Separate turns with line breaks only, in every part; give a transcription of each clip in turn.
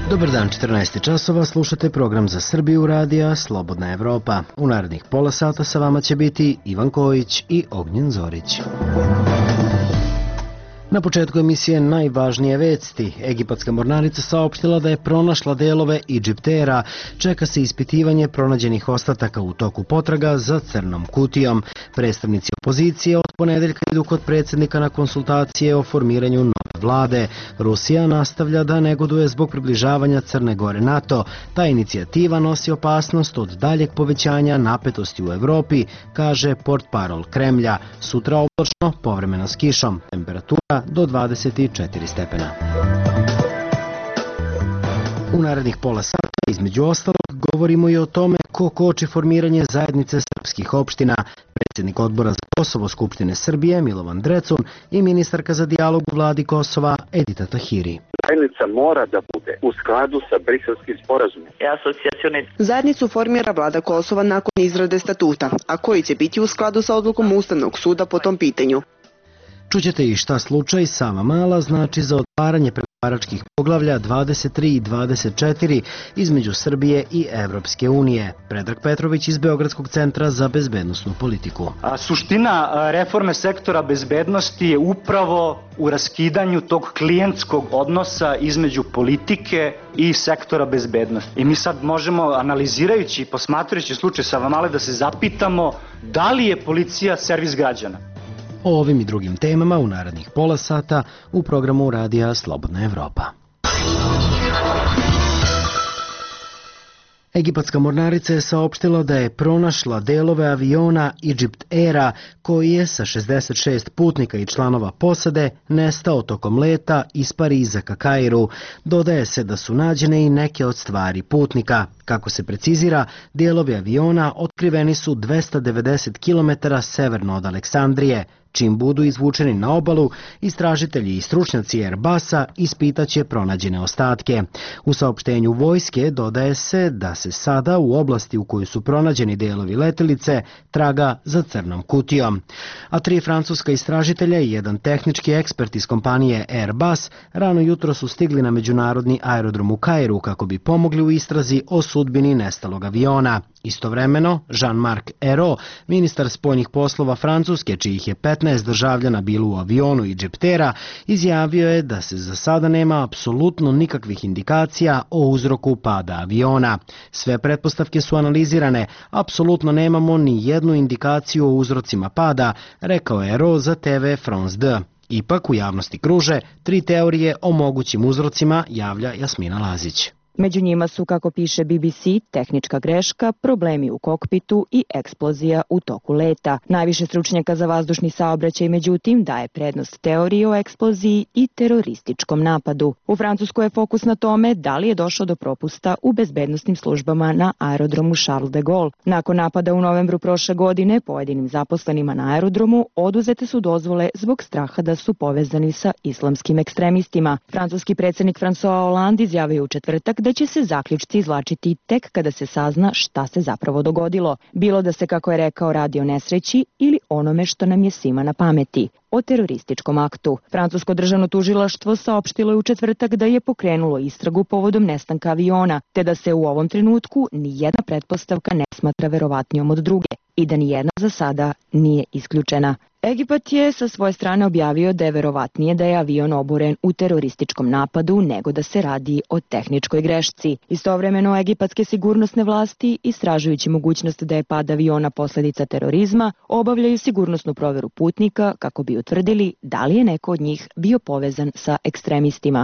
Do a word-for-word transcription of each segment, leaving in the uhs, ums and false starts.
Dobar dan, četrnaest časova, slušate program za Srbiju radija Slobodna Evropa. U narednih pola sata sa vama će biti Ivan Kojić i Ognjen Zorić. Na početku emisije najvažnije vesti. Egipatska mornarica saopštila da je pronašla delove Egyptera. Čeka se ispitivanje pronađenih ostataka u toku potraga za crnom kutijom. Predstavnici opozicije od ponedeljka idu kod predsjednika na konsultacije o formiranju nove vlade. Rusija nastavlja da negoduje zbog približavanja Crne Gore NATO. Ta inicijativa nosi opasnost od daljeg povećanja napetosti u Evropi, kaže portparol Kremlja. Sutra oblačno, povremeno s kišom. Temperatura do dvadeset četiri stepena. U narednih pola sata, između ostalog, govorimo i o tome ko koči formiranje zajednice srpskih opština. Predsjednik odbora za Kosovo Skupštine Srbije Milovan Drecun i ministarka za dijalog u vladi Kosova Edita Tahiri.
Zajednica mora da bude u skladu sa Briselskim sporazumom.
Zajednicu formira vlada Kosova nakon izrade statuta, a koji će biti u skladu sa odlukom Ustavnog suda po tom pitanju.
Čućete i šta slučaj Savamala znači za otvaranje pregovaračkih poglavlja dvadeset tri i dvadeset četiri između Srbije i Evropske unije. Predrag Petrović iz Beogradskog centra za bezbednosnu politiku.
A suština reforme sektora bezbednosti je upravo u raskidanju tog klijentskog odnosa između politike i sektora bezbednosti. I mi sad možemo, analizirajući i posmatrajući slučaj Savamale, da se zapitamo da li je policija servis građana.
O ovim i drugim temama u narednih pola sata u programu radija Slobodna Evropa. Egipatska mornarica je saopštila da je pronašla delove aviona Egypt Aira koji je sa šezdeset šest putnika i članova posade nestao tokom leta iz Pariza ka Kairu. Dodaje se da su nađene i neke od stvari putnika. Kako se precizira, delovi aviona otkriveni su dvesta devedeset kilometara severno od Aleksandrije. Čim budu izvučeni na obalu, istražitelji i stručnjaci Airbusa ispitaće pronađene ostatke. U saopštenju vojske dodaje se da se sada u oblasti u kojoj su pronađeni delovi letelice traga za crnom kutijom. A tri francuska istražitelja i jedan tehnički ekspert iz kompanije Airbus rano jutro su stigli na međunarodni aerodrom u Kairu kako bi pomogli u istrazi o sudbini nestalog aviona. Istovremeno, Jean-Marc Ayrault, ministar spoljnih poslova Francuske, čijih je petnaest državljana bilo u avionu Egyptera, izjavio je da se za sada nema apsolutno nikakvih indikacija o uzroku pada aviona. Sve pretpostavke su analizirane, apsolutno nemamo ni jednu indikaciju o uzrocima pada, rekao je Ayrault za te ve France dva. Ipak u javnosti kruže tri teorije o mogućim uzrocima, javlja Jasmina Lazić.
Među njima su, kako piše B B C, tehnička greška, problemi u kokpitu i eksplozija u toku leta. Najviše stručnjaka za vazdušni saobraćaj, međutim, daje prednost teoriji o eksploziji i terorističkom napadu. U Francuskoj je fokus na tome da li je došlo do propusta u bezbednosnim službama na aerodromu Charles de Gaulle. Nakon napada u novembru prošle godine, pojedinim zaposlenima na aerodromu oduzete su dozvole zbog straha da su povezani sa islamskim ekstremistima. Francuski predsjednik François Hollande izjavio u četvrtak da će se zaključci izvlačiti tek kada se sazna šta se zapravo dogodilo. Bilo da se, kako je rekao, radi o nesreći ili onome što nam je svima na pameti, o terorističkom aktu. Francusko državno tužilaštvo saopštilo je u četvrtak da je pokrenulo istragu povodom nestanka aviona, te da se u ovom trenutku ni jedna pretpostavka ne smatra verovatnijom od druge i da ni jedna za sada nije isključena. Egipat je sa svoje strane objavio da je verovatnije da je avion oboren u terorističkom napadu nego da se radi o tehničkoj grešci. Istovremeno, egipatske sigurnosne vlasti, istražujući mogućnost da je pad aviona posljedica terorizma, obavljaju sigurnosnu proveru putnika kako bi utvrdili da li je neko od njih bio povezan sa ekstremistima.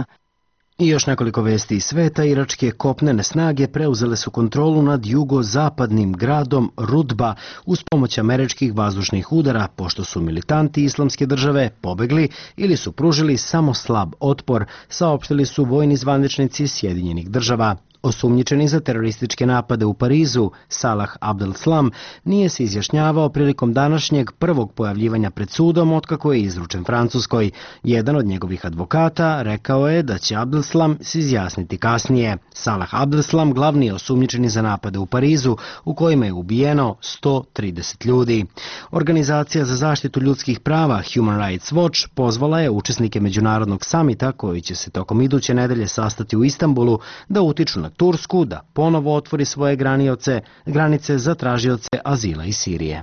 I još nekoliko vesti iz sveta. Iračke kopnene snage preuzele su kontrolu nad jugozapadnim gradom Rudba uz pomoć američkih vazdušnih udara, pošto su militanti Islamske države pobegli ili su pružili samo slab otpor, saopštili su vojni zvaničnici Sjedinjenih država. Osumnjičeni za terorističke napade u Parizu, Salah Abdeslam, nije se izjašnjavao prilikom današnjeg prvog pojavljivanja pred sudom otkako je izručen Francuskoj. Jedan od njegovih advokata rekao je da će Abdeslam se izjasniti kasnije. Salah Abdeslam glavni je osumnjičeni za napade u Parizu u kojima je ubijeno sto trideset ljudi. Organizacija za zaštitu ljudskih prava Human Rights Watch pozvala je učesnike međunarodnog samita koji će se tokom iduće nedelje sastati u Istanbulu da utiču na Tursku da ponovo otvori svoje granioce, granice za tražioce azila iz Sirije.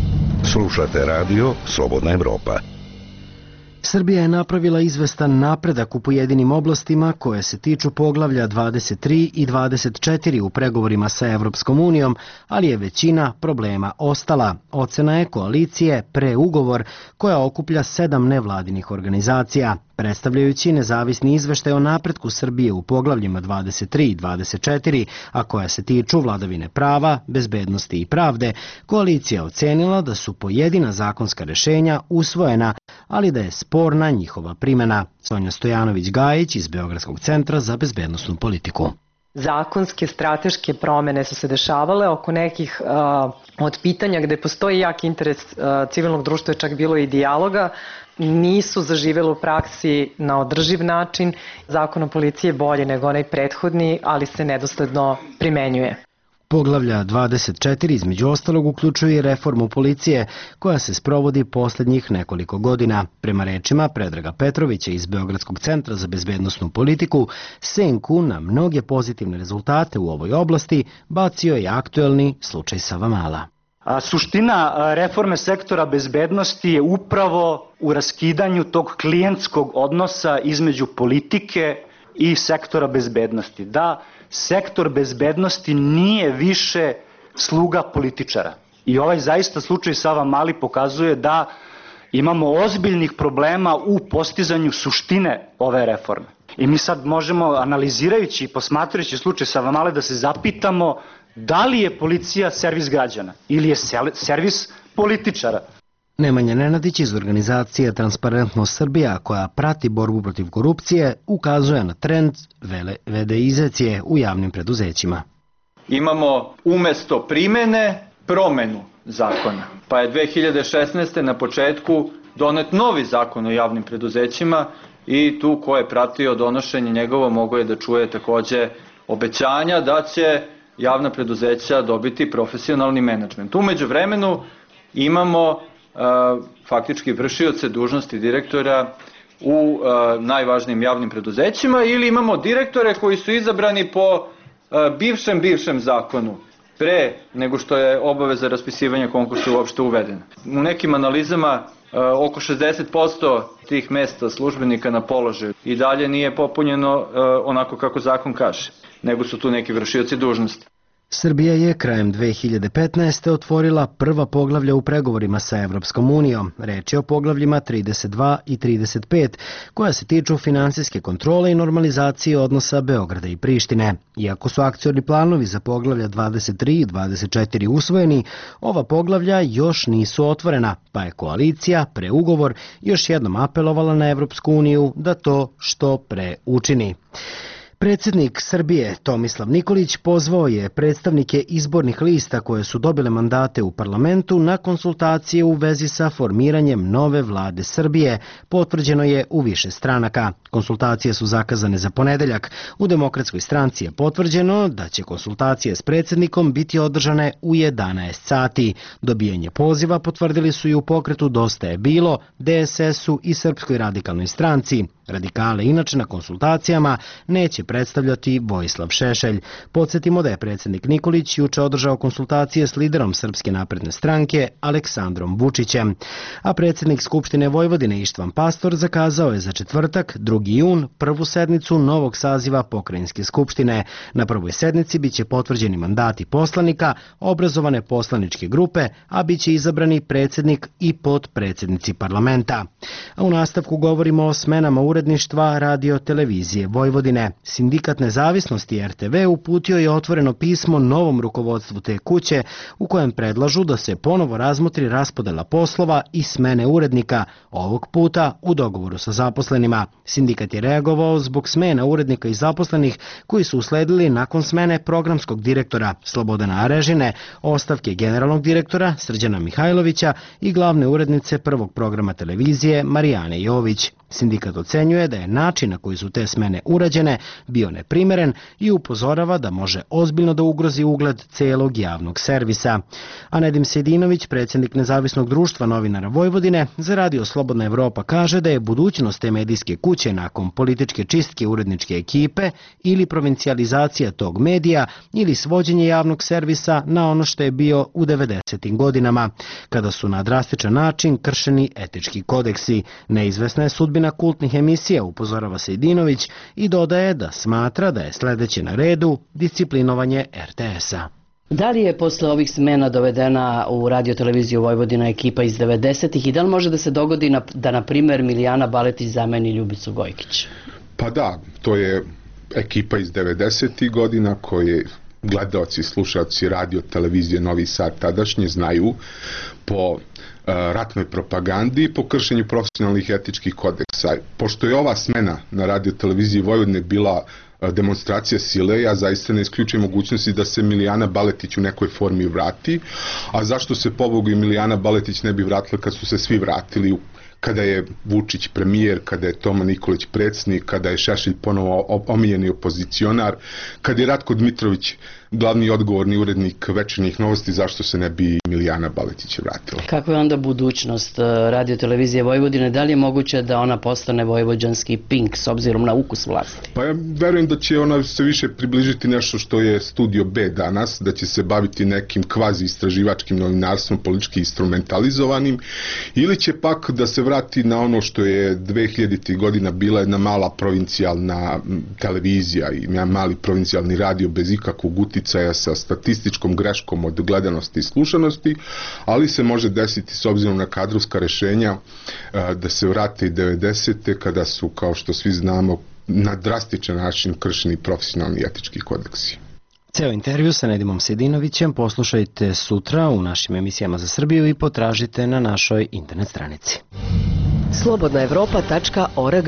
Slušate radio Slobodna Evropa.
Srbija je napravila izvestan napredak u pojedinim oblastima koje se tiču poglavlja dvadeset tri i dvadeset četiri u pregovorima sa Evropskom unijom, ali je većina problema ostala. Ocena je koalicije Preugovor koja okuplja sedam nevladinih organizacija. Predstavljajući nezavisni izveštaj o napretku Srbije u poglavljima dvadeset tri i dvadeset četiri, a koja se tiču vladavine prava, bezbednosti i pravde, koalicija ocenila da su pojedina zakonska rešenja usvojena, ali da je sporna njihova primjena. Sonja Stojanović-Gajić iz Beogradskog centra za bezbednosnu politiku.
Zakonske, strateške promene su se dešavale oko nekih uh, od pitanja gde postoji jak interes uh, civilnog društva, je čak bilo i dijaloga, nisu zaživjeli u praksi na održiv način. Zakon o policiji je bolji nego onaj prethodni, ali se nedosledno primenjuje.
Poglavlja dvadeset četiri između ostalog uključuje i reformu policije koja se sprovodi posljednjih nekoliko godina. Prema rečima Predraga Petrovića iz Beogradskog centra za bezbednosnu politiku, senku na mnoge pozitivne rezultate u ovoj oblasti bacio je aktuelni slučaj Savamala.
A suština reforme sektora bezbednosti je upravo u raskidanju tog klijentskog odnosa između politike i sektora bezbednosti. Da sektor bezbednosti nije više sluga političara. I ovaj zaista slučaj Savamali pokazuje da imamo ozbiljnih problema u postizanju suštine ove reforme. I mi sad možemo, analizirajući i posmatrajući slučaj Savamale, da se zapitamo da li je policija servis građana ili je servis političara.
Nemanja Nenadić iz organizacije Transparentnost Srbija, koja prati borbu protiv korupcije, ukazuje na trend vedeizacije u javnim preduzećima.
Imamo umesto primene promenu zakona. Pa je dve hiljade šesnaeste. na početku donet novi zakon o javnim preduzećima i tu ko je pratio donošenje njegovo mogo je da čuje takođe obećanja da će javna preduzeća dobiti profesionalni menadžment. Umeđu vremenu imamo faktički vršioce dužnosti direktora u najvažnijim javnim preduzećima ili imamo direktore koji su izabrani po bivšem bivšem zakonu pre nego što je obaveza raspisivanja konkursa uopšte uvedena. U nekim analizama oko šezdeset posto tih mesta službenika na položaju i dalje nije popunjeno onako kako zakon kaže, nego su tu neki vršioci dužnosti.
Srbija je krajem dve hiljade petnaeste. otvorila prva poglavlja u pregovorima sa Evropskom unijom. Reč je o poglavljima trideset dva i trideset pet, koja se tiču finansijske kontrole i normalizacije odnosa Beograda i Prištine. Iako su akcioni planovi za poglavlja dvadeset tri i dvadeset četiri usvojeni, ova poglavlja još nisu otvorena, pa je koalicija Preugovor još jednom apelovala na Evropsku uniju da to što pre učini. Predsjednik Srbije Tomislav Nikolić pozvao je predstavnike izbornih lista koje su dobile mandate u parlamentu na konsultacije u vezi sa formiranjem nove vlade Srbije, potvrđeno je u više stranaka. Konsultacije su zakazane za ponedeljak. U Demokratskoj stranci je potvrđeno da će konsultacije s predsjednikom biti održane u jedanaest sati. Dobijanje poziva potvrdili su i u pokretu Dosta je bilo, D S S-u i Srpskoj radikalnoj stranci. Radikale inače na konsultacijama neće predstavljati Vojislav Šešelj. Podsjetimo da je predsjednik Nikolić juče održao konsultacije s liderom Srpske napredne stranke Aleksandrom Vučićem. A predsjednik Skupštine Vojvodine Ištvan Pastor zakazao je za četvrtak, drugi jun, prvu sednicu novog saziva Pokrajinske skupštine. Na prvoj sednici biće potvrđeni mandati poslanika, obrazovane poslaničke grupe, a biće izabrani predsjednik i potpredsjednici parlamenta. A u nastavku govorimo o smenama urednika uredništva Radio Televizije Vojvodine. Sindikat nezavisnosti R T V uputio je otvoreno pismo novom rukovodstvu te kuće u kojem predlažu da se ponovo razmotri raspodela poslova i smene urednika, ovog puta u dogovoru sa zaposlenima. Sindikat je reagovao zbog smena urednika i zaposlenih koji su usledili nakon smene programskog direktora Slobodana Arežine, ostavke generalnog direktora Srđana Mihajlovića i glavne urednice prvog programa televizije Marijane Jović. Sindikat ocenjuje da je način na koji su te smene urađene bio neprimeren i upozorava da može ozbiljno da ugrozi ugled celog javnog servisa. A Nedim Sejdinović, predsjednik Nezavisnog društva novinara Vojvodine, za Radio Slobodna Evropa kaže da je budućnost te medijske kuće nakon političke čistke uredničke ekipe ili provincijalizacija tog medija ili svođenje javnog servisa na ono što je bio u devedesetim godinama, kada su na drastičan način kršeni etički kodeksi. Neizvesna je sudbina na kultnih emisija, upozorava Sejdinović i dodaje da smatra da je sledeće na redu disciplinovanje R T S-a.
Da li je posle ovih smena dovedena u Radio Televiziju Vojvodina ekipa iz devedesetih i da li može da se dogodi na, da, na primer, Milijana Baletić zameni Ljubicu Gojkić?
Pa da, to je ekipa iz devedesetih godina koje gledaoci i slušaoci Radio Televizije Novi Sad tadašnje znaju po ratnoj propagandi i po kršenju profesionalnih etičkih kodeksa. Pošto je ova smena na Radio Televiziji Vojvodine bila demonstracija sile, ja zaista ne isključujem mogućnosti da se Milijana Baletić u nekoj formi vrati, a zašto se pobogu i Milijana Baletić ne bi vratila kad su se svi vratili, kada je Vučić premijer, kada je Toma Nikolić predsjednik, kada je Šešelj ponovo omiljeni opozicionar, kada je Ratko Dmitrović glavni odgovorni urednik Večernjih novosti, zašto se ne bi Milijana Baletić vratila?
Kakva je onda budućnost Radio Televizije Vojvodine? Da li je moguće da ona postane vojvođanski Pink s obzirom na ukus vlasti?
Pa ja verujem da će ona se više približiti nešto što je Studio B danas, da će se baviti nekim kvazi istraživačkim novinarstvom, politički instrumentalizovanim, ili će pak da se vrati na ono što je dvehiljaditih godina bila jedna mala provincijalna televizija i mali provincijalni radio bez ikakvog uticaja sa statističkom greškom od gledanosti i slušanosti, ali se može desiti s obzirom na kadrovska rešenja da se vrate i devedesete kada su, kao što svi znamo, na drastičan način kršeni profesionalni etički kodeksi.
Ceo intervju sa Nedimom Sejdinovićem poslušajte sutra u našim emisijama za Srbiju i potražite na našoj internet stranici.
slobodna evropa tačka org.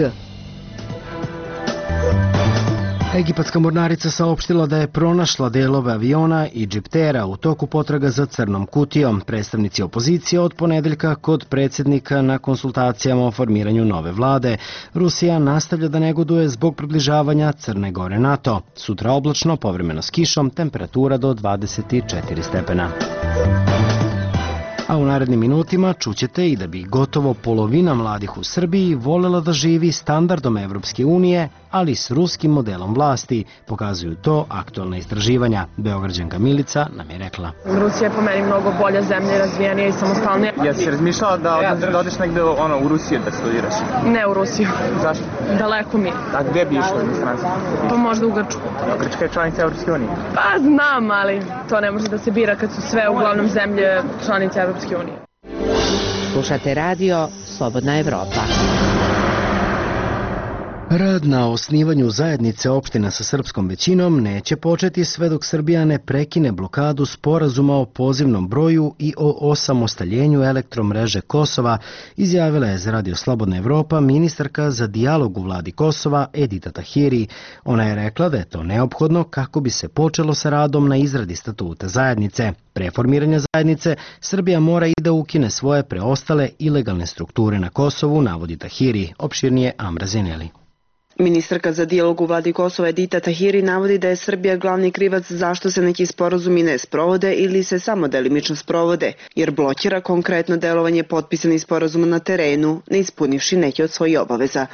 Egipatska mornarica saopštila da je pronašla delove aviona i džiptera u toku potraga za crnom kutijom. Predstavnici opozicije od ponedeljka kod predsjednika na konsultacijama o formiranju nove vlade. Rusija nastavlja da negoduje zbog približavanja Crne Gore NATO. Sutra oblačno, povremeno s kišom, temperatura do dvadeset četiri stepena. A u narednim minutima čućete i da bi gotovo polovina mladih u Srbiji voljela da živi standardom Evropske unije, ali s ruskim modelom vlasti. Pokazuju to aktualna istraživanja. Beograđanka Milica nam je rekla.
Rusija je po meni mnogo bolja zemlja, razvijenija i samostalnija.
Ja si razmišljala da, da odeš negde ono, u Rusiju da studiraš?
Ne u Rusiju.
Zašto?
Daleko mi.
A gde bi išla u stranstvu?
Pa možda u Grčku.
A Grčka je članica Evropske unije?
Pa znam, ali to ne može da se bira kad su sve uglavnom zemlje članice Evropske unije.
Slušate radio Slobodna Evropa.
Rad na osnivanju zajednice opština sa srpskom većinom neće početi sve dok Srbija ne prekine blokadu sporazuma o pozivnom broju i o osamostaljenju elektromreže Kosova, izjavila je za Radio Slobodna Evropa ministarka za dijalog u vladi Kosova Edita Tahiri. Ona je rekla da je to neophodno kako bi se počelo sa radom na izradi statuta zajednice. Pre formiranja zajednice, Srbija mora i da ukine svoje preostale ilegalne strukture na Kosovu, navodi Tahiri, opširnije Amra Zeneli.
Ministarka za dijalog u vladi Kosova Edita Tahiri navodi da je Srbija glavni krivac zašto se neki sporazumi ne sprovode ili se samo delimično sprovode, jer blokira konkretno delovanje potpisanih sporazuma na terenu, ne ispunivši neke od svojih obaveza.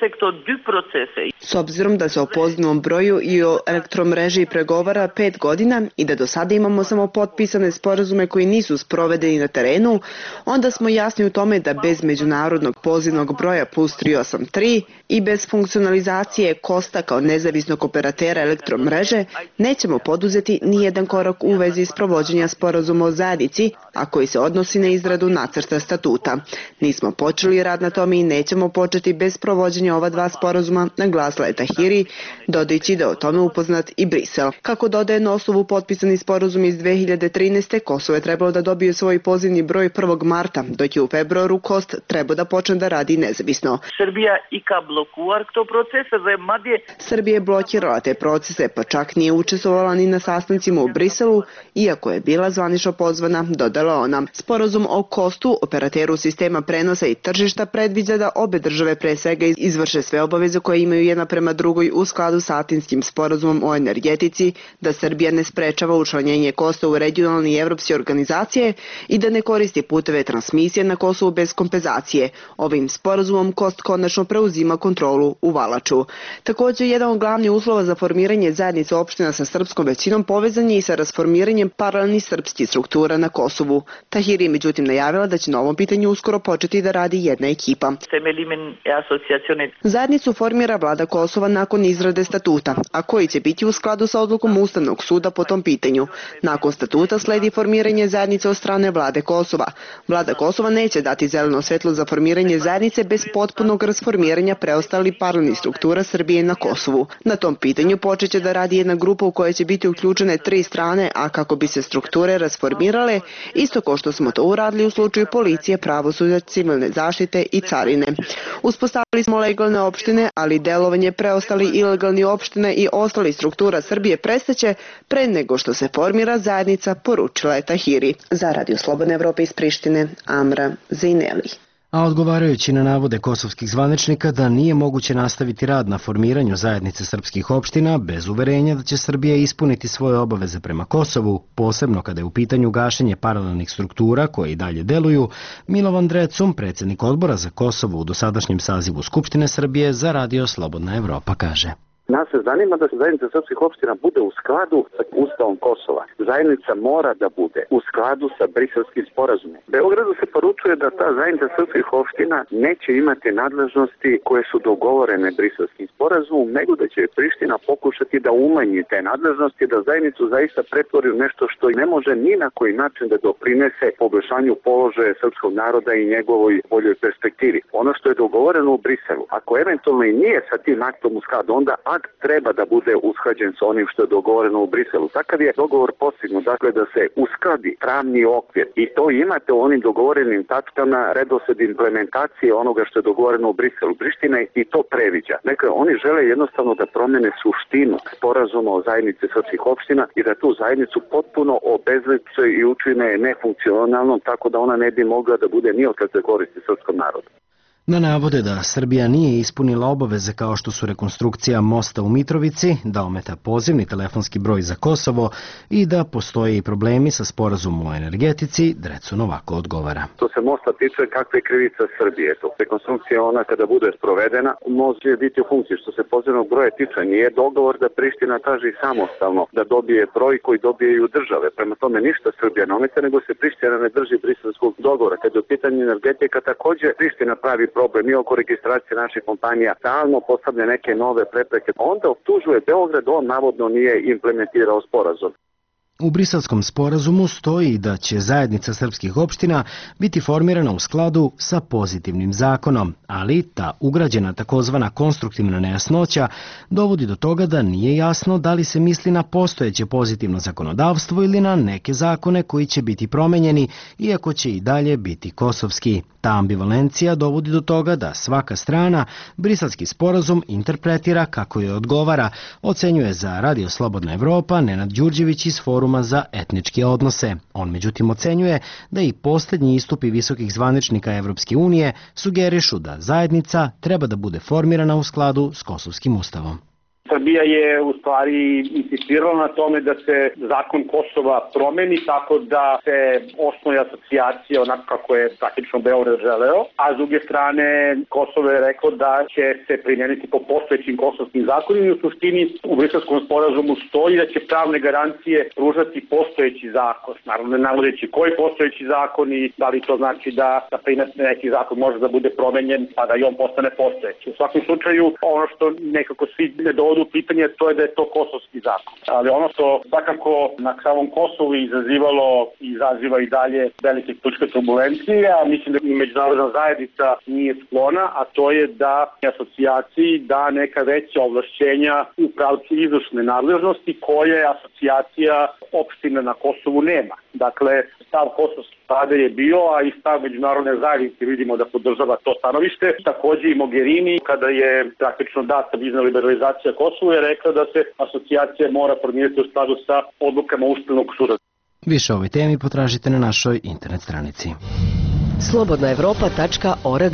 S obzirom da se o pozivnom broju i o elektromreži pregovara pet godina i da do sada imamo samo potpisane sporazume koji nisu sprovedeni na terenu, onda smo jasni u tome da bez međunarodnog pozivnog broja plus tri osam tri i bez funkcionalnosti operacionalizacije Kosta kao nezavisnog operatera elektromreže nećemo poduzeti ni jedan korak u vezi s provođenja sporazuma o zajednici, a koji se odnosi na izradu nacrta statuta. Nismo počeli rad na tome i nećemo početi bez provođenja ova dva sporazuma, naglasila je Tahiri, dodajući da o tome upoznat i Brisel. Kako dodaje na osnovu potpisani sporazum iz dve hiljade trinaeste. Kosovo je trebalo da dobije svoj pozivni broj prvog marta, dok je u februaru Kost trebao da počne da radi nezavisno.
Srbija i ka blokuar to procesa za madje.
Srbija je blokirala te procese, pa čak nije učestvovala ni na sastancima u Briselu, iako je bila zvanično pozvana, dodala ona. Sporazum o Kostu, operateru sistema prenosa i tržišta, predviđa da obe države pre svega izvrše sve obaveze koje imaju jedna prema drugoj u skladu sa Atinskim sporazumom o energetici, da Srbija ne sprečava učlanjenje Kosta u regionalne i evropske organizacije i da ne koristi puteve transmisije na Kosovu bez kompenzacije. Ovim sporazumom Kost konačno preuzima kontrolu u Valaču. Također, jedan od glavnih uslova za formiranje zajednice opština sa srpskom većinom povezan je i sa rasformiranjem paralelnih srpskih struktura na Kosovu. Tahiri je međutim najavila da će na ovom pitanju uskoro početi da radi jedna ekipa. Zajednicu formira vlada Kosova nakon izrade statuta, a koji će biti u skladu sa odlukom Ustavnog suda po tom pitanju. Nakon statuta sledi formiranje zajednice od strane vlade Kosova. Vlada Kosova neće dati zeleno svetlo za formiranje zajednice bez potpunog rasformiranja preostalih paralelnih struktura Srbije na Kosovu. Na tom pitanju počeće da radi jedna grupa u kojoj će biti uključene tri strane, a kako bi se strukture rasformirale, isto kao što smo to uradili u slučaju policije, pravosuđa, civilne zaštite i carine. Uspostavili smo legalne opštine, ali delovanje preostali ilegalni opštine i ostalih struktura Srbije prestaće pre nego što se formira zajednica, poručila je Tahiri. Za Radio Slobodne Evrope iz Prištine, Amra Zejneli.
A odgovarajući na navode kosovskih zvaničnika da nije moguće nastaviti rad na formiranju zajednice srpskih opština bez uverenja da će Srbija ispuniti svoje obaveze prema Kosovu, posebno kada je u pitanju gašenje paralelnih struktura koje i dalje deluju, Milovan Drecun, predsjednik odbora za Kosovo u dosadašnjem sazivu Skupštine Srbije, za Radio Slobodna Evropa kaže:
Nas se zanima da se zajednica srpskih opština bude u skladu sa Ustavom Kosova. Zajednica mora da bude u skladu sa briselskim sporazumom. Beogradu se poručuje da ta zajednica srpskih opština neće imati nadležnosti koje su dogovorene briselskim sporazumom, nego da će Priština pokušati da umanji te nadležnosti, da zajednicu zaista pretvori u nešto što ne može ni na koji način da doprinese poboljšanju položaja srpskog naroda i njegovoj boljoj perspektivi. Ono što je dogovoreno u Briselu, ako eventualno i nije sa tim aktom u skladu, onda treba da bude usklađen sa onim što je dogovoreno u Briselu. Takav je dogovor postignut, dakle da se uskladi pravni okvir i to imate u onim dogovorenim tačkama redosled implementacije onoga što je dogovoreno u Briselu. Priština i to previđa. Dakle, oni žele jednostavno da promene suštinu sporazuma o zajednici srpskih opština i da tu zajednicu potpuno obezliče i učine nefunkcionalnom, tako da ona ne bi mogla da bude ni od kad se koristi srpskom narodu.
Na navode da Srbija nije ispunila obaveze kao što su rekonstrukcija mosta u Mitrovici, da ometa pozivni telefonski broj za Kosovo i da postoje i problemi sa sporazumom o energetici, Drecun ovako odgovara.
To se mosta tiče kakve krivica Srbije. To rekonstrukcija ona kada bude sprovedena može biti u funkciji. Što se pozivnog broja tiče, nije dogovor da Priština traži samostalno da dobije broj koji dobijaju države. Prema tome ništa Srbija ne ometa, nego se Priština ne drži briselskog dogovora. Kada je u pitanju energetika, također Priština pravi problem i oko registracije naših kompanija, stalno postavlja neke nove prepreke. Onda optužuje Beograd, on navodno nije implementirao sporazum.
U Briselskom sporazumu stoji da će zajednica srpskih opština biti formirana u skladu sa pozitivnim zakonom, ali ta ugrađena takozvana konstruktivna nejasnoća dovodi do toga da nije jasno da li se misli na postojeće pozitivno zakonodavstvo ili na neke zakone koji će biti promenjeni, iako će i dalje biti kosovski. Ta ambivalencija dovodi do toga da svaka strana Briselski sporazum interpretira kako je odgovara, ocenjuje za Radio Slobodna Evropa Nenad Đurđević iz Foruma za etničke odnose. On međutim ocenjuje da i posljednji istupi visokih zvaničnika Evropske unije sugerišu da zajednica treba da bude formirana u skladu s kosovskim ustavom.
Srbija je u stvari insistirala na tome da se zakon Kosova promeni tako da se osnuje asocijacija onako kako je praktično Beograd želeo, a s druge strane Kosovo je reklo da će se primijeniti po postojećim kosovskim zakonima i u suštini u Briselskom sporazumu stoji da će pravne garancije pružati postojeći zakon. Naravno ne navodeći koji postojeći zakon i da li to znači da, da primjer neki zakon može da bude promenjen pa da i on postane postojeći. U svakom slučaju ono što nekako svi ne dovodu u pitanje to je da je to kosovski zakon. Ali ono što svakako na samom Kosovu izazivalo i izaziva i dalje velike političke turbulencije, a mislim da i međunarodna zajednica nije sklona, a to je da asocijaciji da neka veća ovlašćenja u pravcu izvršne nadležnosti koje asocijacija opština na Kosovu nema. Dakle, stav kosovske vlade je bio, a i stav međunarodne zajednice vidimo da podržava to stanovište. Takođe i Mogherini, kada je praktično data vizna liberalizacija Kosova, je rekla da se asocijacija mora formirati u skladu sa odlukama Ustavnog suda.
Više o ovoj temi potražite na našoj internet stranici.
slobodna evropa tačka org.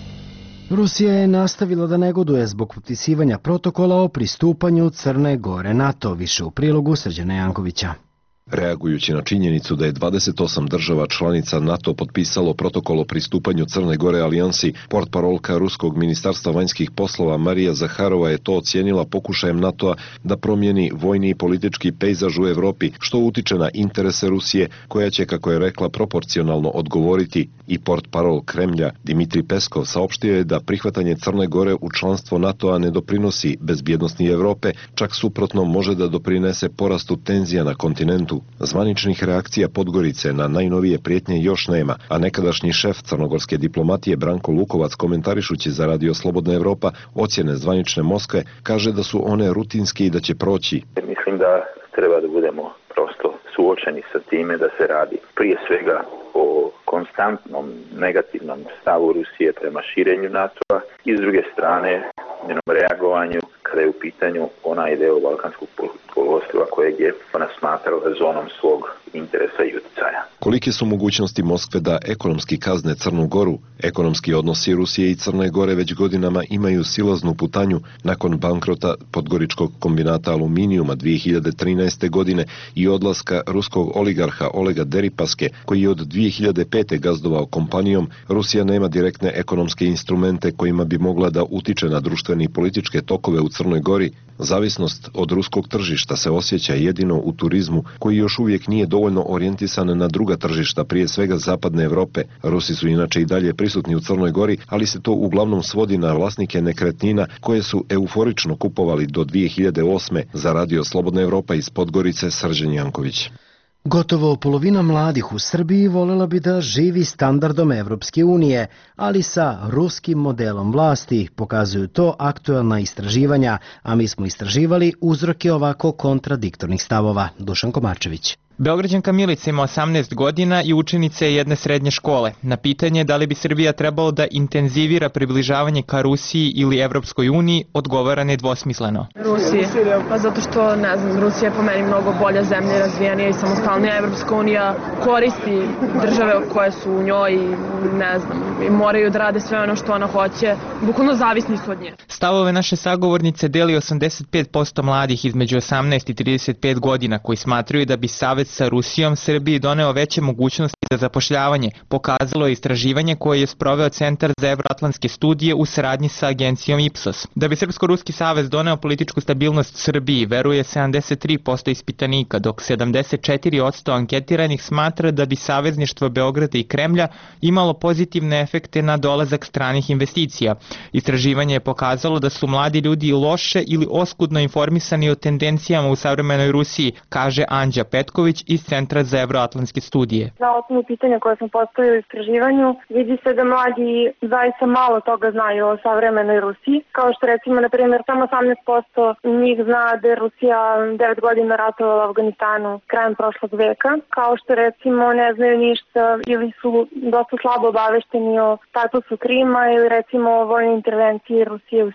Rusija je nastavila da negoduje zbog potpisivanja protokola o pristupanju Crne Gore NATO, više u prilogu Srđana Jankovića.
Reagujući na činjenicu da je dvadeset osam država članica NATO potpisalo protokol o pristupanju Crne Gore alijansi, portparolka Ruskog ministarstva vanjskih poslova Marija Zaharova je to ocijenila pokušajem NATO-a da promijeni vojni i politički pejzaž u Evropi, što utiče na interese Rusije, koja će, kako je rekla, proporcionalno odgovoriti. I portparol Kremlja Dimitrij Peskov saopštio je da prihvatanje Crne Gore u članstvo NATO-a ne doprinosi bezbjednosti Evrope, čak suprotno može da doprinese porastu tenzija na kontinentu. Zvaničnih reakcija Podgorice na najnovije prijetnje još nema, a nekadašnji šef crnogorske diplomatije Branko Lukovac, komentarišući za Radio Slobodna Evropa ocjene zvanične Moskve, kaže da su one rutinske i da će proći.
Mislim da treba da budemo prosto suočeni sa time da se radi prije svega o konstantnom negativnom stavu Rusije prema širenju NATO-a i s druge strane njenom reagovanju kada je u pitanju onaj deo Balkanskog poluostrva kojeg je ona smatrala zonom svog interesa i utjecaja.
Kolike su mogućnosti Moskve da ekonomski kazne Crnu Goru? Ekonomski odnosi Rusije i Crne Gore već godinama imaju silaznu putanju nakon bankrota Podgoričkog kombinata aluminijuma dvije hiljade trinaeste. godine i odlaska ruskog oligarha Olega Deripaske, koji je od dvije hiljade pete. gazdovao kompanijom. Rusija nema direktne ekonomske instrumente kojima bi mogla da utiče na društvene i političke tokove u Crnoj Gori. Zavisnost od ruskog tržišta se osjeća jedino u turizmu, koji još uvijek nije dovoljno orijentisan na druga tržišta, prije svega zapadne Evrope. Rusi su inače i dalje prisutni u Crnoj Gori, ali se to uglavnom svodi na vlasnike nekretnina koje su euforično kupovali do dvije hiljade osme. Za Radio Slobodna Evropa iz Podgorice, Srđan Janković.
Gotovo polovina mladih u Srbiji voljela bi da živi standardom Evropske unije, ali sa ruskim modelom vlasti, pokazuju to aktuelna istraživanja, a mi smo istraživali uzroke ovako kontradiktornih stavova. Dušan Komarčević.
Beograđanka Milica ima osamnaest godina i učenica je jedne srednje škole. Na pitanje da li bi Srbija trebalo da intenzivira približavanje ka Rusiji ili Evropskoj uniji, odgovara nedvosmisleno.
Rusiji, pa zato što, ne znam, Rusija je po meni mnogo bolja zemlja, razvijenija i samostalnija. Evropska unija koristi države koje su u njoj i, ne znam, i moraju da rade sve ono što ona hoće, bukvalno zavisni su od nje.
Stavove naše sagovornice deli osamdeset pet posto mladih između osamnaest i trideset pet godina koji smatraju da bi savez sa Rusijom Srbiji doneo veće mogućnosti za zapošljavanje, pokazalo je istraživanje koje je sproveo Centar za evroatlantske studije u saradnji sa agencijom Ipsos. Da bi Srpsko-Ruski savez doneo političku stabilnost Srbiji, veruje sedamdeset tri posto ispitanika, dok sedamdeset četiri posto anketiranih smatra da bi savezništvo Beograda i Kremlja imalo pozitivne efekte na dolazak stranih investicija. Istraživanje je pokazalo da su mladi ljudi loše ili oskudno informisani o tendencijama u savremenoj Rusiji, kaže Anđa Petković iz Centra za evroatlantske studije.
Na osnovu pitanja koje smo postavili u istraživanju, vidi se da mladi zaista malo toga znaju o savremenoj Rusiji. Kao što recimo, na primjer, samo osamnaest posto njih zna da je Rusija devet godina ratovala u Afganistanu krajem prošlog veka. Kao što recimo ne znaju ništa ili su dosta slabo obavešteni o statusu Krima ili recimo o vojnoj intervenciji Rusije u Siriji.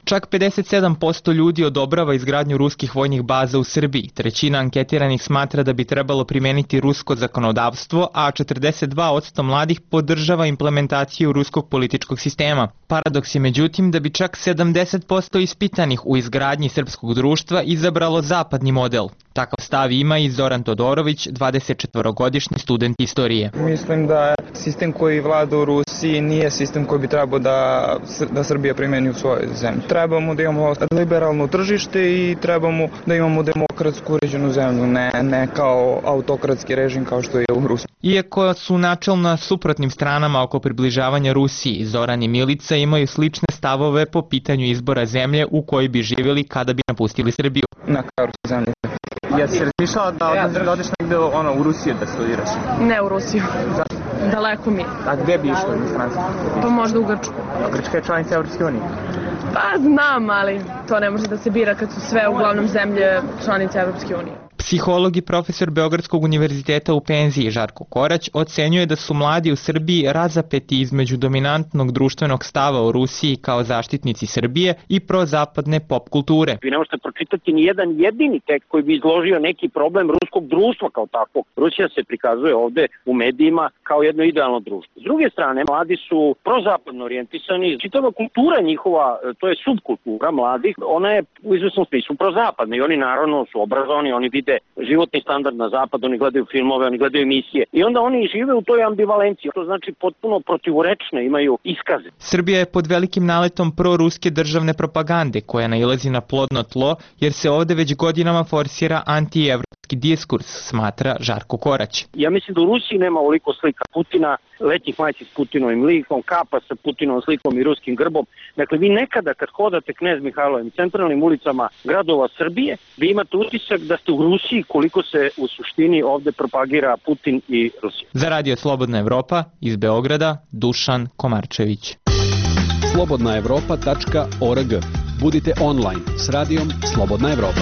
Čak pedeset sedam posto ljudi odobrava izgradnju ruskih vojnih baza u Srbiji. Trećina anketiranih smatra da bi trebalo primeniti rusko zakonodavstvo, a četrdeset dva posto mladih podržava implementaciju ruskog političkog sistema. Paradoks je međutim da bi čak sedamdeset posto ispitanih u izgradnji srpskog društva izabralo zapadni model. Takav stav ima i Zoran Todorović, dvadesetčetvorogodišnji student istorije.
Mislim da sistem koji vlada u Rusiji nije sistem koji bi trebao da, da Srbija primeni u svojoj zemlji. Trebamo da imamo liberalno tržište i trebamo da imamo demokratsku uređenu zemlju, ne, ne kao autokratski režim kao što je u Rusiji.
Iako su načelno na suprotnim stranama oko približavanja Rusiji, Zoran i Milica imaju slične stavove po pitanju izbora zemlje u kojoj bi živjeli kada bi napustili Srbiju.
Na kao zemlju. Jesi razmišljala da, da odeš negde ono, u Rusiju da studiraš?
Ne u Rusiju.
Zašto?
Daleko mi.
A gde bi išlo u inostranstvo?
Pa možda u Grčku.
A Grčka je članica Evropske unije?
Pa znam, ali to ne može da se bira kad su sve uglavnom zemlje članice Evropske unije.
Psiholog i profesor Beogradskog univerziteta u penziji Žarko Korać ocenjuje da su mladi u Srbiji razapeti između dominantnog društvenog stava o Rusiji kao zaštitnici Srbije i prozapadne pop kulture.
Vi ne možete pročitati ni jedan jedini tekst koji bi izložio neki problem ruskog društva kao takvog. Rusija se prikazuje ovde u medijima kao jedno idealno društvo. S druge strane, mladi su prozapadno orijentisani. Čitava kultura njihova, to je subkultura mladih, ona je u izvesnom smislu prozapadna i oni naravno su obrazovani, oni vide životni standard na zapadu, oni gledaju filmove, oni gledaju emisije i onda oni žive u toj ambivalenciji, to znači potpuno protivurečne imaju iskaze.
Srbija je pod velikim naletom proruske državne propagande koja nailazi na plodno tlo jer se ovde već godinama forsira antievropski diskurs, smatra Žarko Korać.
Ja mislim da u Rusiji nema ovoliko slika Putina, letnjih majci s Putinovim likom, kapa sa Putinovom slikom i ruskim grbom. Dakle, vi nekada kad hodate Knez Mihajlovim centralnim ulicama gradova Srbije, vi imate utisak da ste u Rusiji koliko se u suštini ovde propagira Putin i Rusija.
Za Radio Slobodna Evropa iz Beograda, Dušan Komarčević.
slobodna evropa tačka org. Budite online s radijom Slobodna Evropa.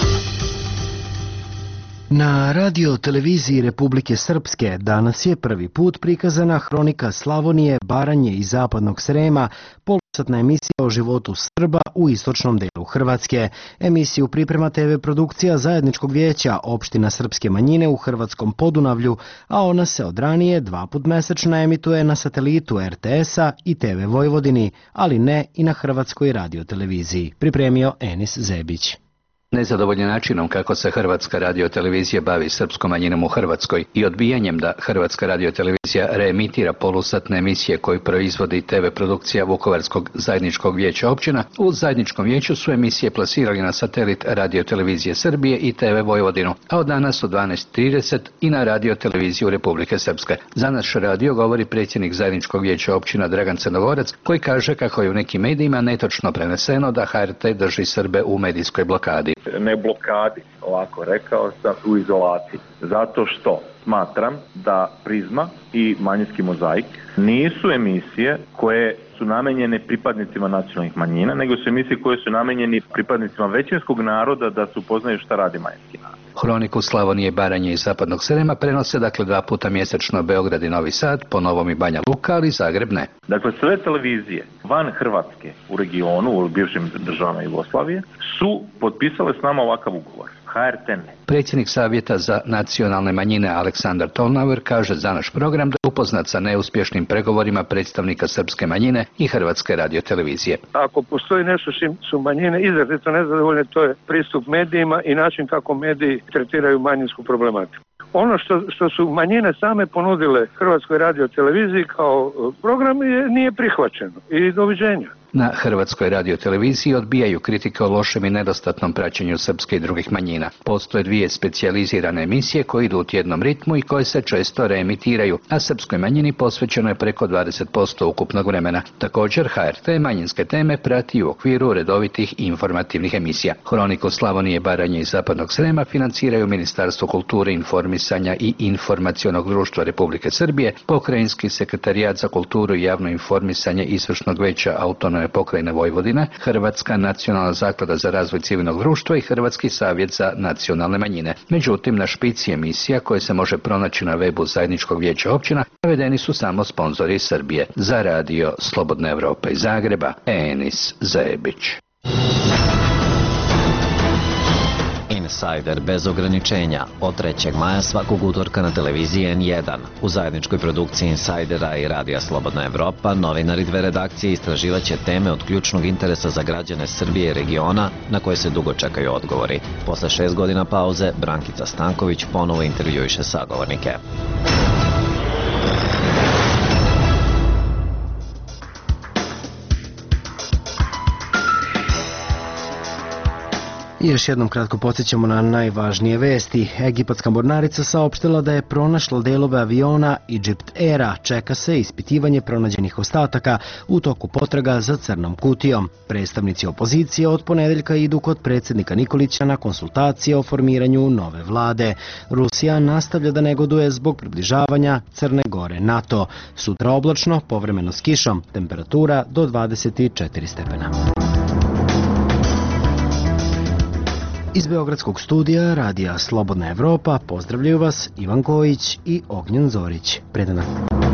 Na radio televiziji Republike Srpske danas je prvi put prikazana hronika Slavonije, Baranje i Zapadnog Srema, polusatna emisija o životu Srba u istočnom delu Hrvatske. Emisiju priprema te ve produkcija Zajedničkog vijeća opština srpske manjine u Hrvatskom Podunavlju, a ona se od ranije dva put mesečno emituje na satelitu er te esa i te ve Vojvodini, ali ne i na Hrvatskoj radioteleviziji. Pripremio Enis Zebić.
Nezadovoljni načinom kako se Hrvatska radiotelevizija bavi srpskom manjinom u Hrvatskoj i odbijanjem da Hrvatska radiotelevizija reemitira polusatne emisije koje proizvodi te ve produkcija Vukovarskog zajedničkog vijeća općina, u zajedničkom vijeću su emisije plasirali na satelit radiotelevizije Srbije i te ve Vojvodinu, a od danas u dvanaest trideset i na radioteleviziju Republike Srpske. Za naš radio govori predsjednik zajedničkog vijeća općina Dragan Crnogorac, koji kaže kako je u nekim medijima netočno preneseno da ha er te drži Srbe u medijskoj blokadi.
Ne blokadi, ovako rekao sam, u izolaciji. Zato što smatram da Prizma i Manjinski mozaik nisu emisije koje su namenjene pripadnicima nacionalnih manjina, nego su emisije koje su namenjeni pripadnicima većinskog naroda da se upoznaju šta radi manjinski narod.
Hroniku Slavonije, Baranje i Zapadnog Srema prenose dakle dva puta mjesečno Beograd i Novi Sad, po Novom i Banja Luka, ali Zagreb ne.
Dakle, sve televizije van Hrvatske u regionu, u bivšim državama Jugoslavije, su potpisale s nama ovakav ugovor. ha er te ne.
Predsjednik Savjeta za nacionalne manjine Aleksandar Tolnauer kaže za naš program da je upoznat sa neuspješnim pregovorima predstavnika srpske manjine i Hrvatske radiotelevizije.
Ako postoji nešto što su manjine izrazito nezadovoljne, to je pristup medijima i način kako mediji tretiraju manjinsku problematiku. Ono što, što su manjine same ponudile Hrvatskoj radioteleviziji kao program je, nije prihvaćeno i doviđenja.
Na Hrvatskoj radioteleviziji odbijaju kritike o lošem i nedostatnom praćenju srpske i drugih manjina. Postoje dvije specijalizirane emisije koje idu u tjednom ritmu i koje se često reemitiraju, a srpskoj manjini posvećeno je preko dvadeset posto ukupnog vremena. Također ha er te manjinske teme prati u okviru redovitih informativnih emisija. Hroniku Slavonije, Baranje i Zapadnog Srema financiraju Ministarstvo kulture, informisanja i informacionog društva Republike Srbije, Pokrajinski sekretarijat za kulturu i javno informisanje Izvršnog veća Autonomne pokrajine Vojvodine, Hrvatska nacionalna zaklada za razvoj civilnog društva i Hrvatski savjet za nacionalne manjine. Međutim, na špici emisija koje se može pronaći na webu Zajedničkog vijeća općina navedeni su samo sponzori iz Srbije. Za radio Slobodna Evropa iz Zagreba, Enis Zebić.
Insider bez ograničenja od trećeg maja svakog utorka na televiziji en jedan. U zajedničkoj produkciji Insidera i Radija Slobodna Evropa novinari dve redakcije istraživaće teme od ključnog interesa za građane Srbije i regiona na koje se dugo čekaju odgovori. Posle šest godina pauze, Brankica Stanković ponovo intervjuiše sagovornike.
I još jednom kratko podsjećamo na najvažnije vesti. Egipatska mornarica saopštila da je pronašla delove aviona Egypt Aira. Čeka se ispitivanje pronađenih ostataka u toku potraga za crnom kutijom. Predstavnici opozicije od ponedeljka idu kod predsjednika Nikolića na konsultacije o formiranju nove vlade. Rusija nastavlja da negoduje zbog približavanja Crne Gore NATO. Sutra oblačno, povremeno s kišom, temperatura do dvadeset četiri stepena. Iz Beogradskog studija Radija Slobodna Evropa pozdravljaju vas Ivan Kojić i Ognjen Zorić. Predanak.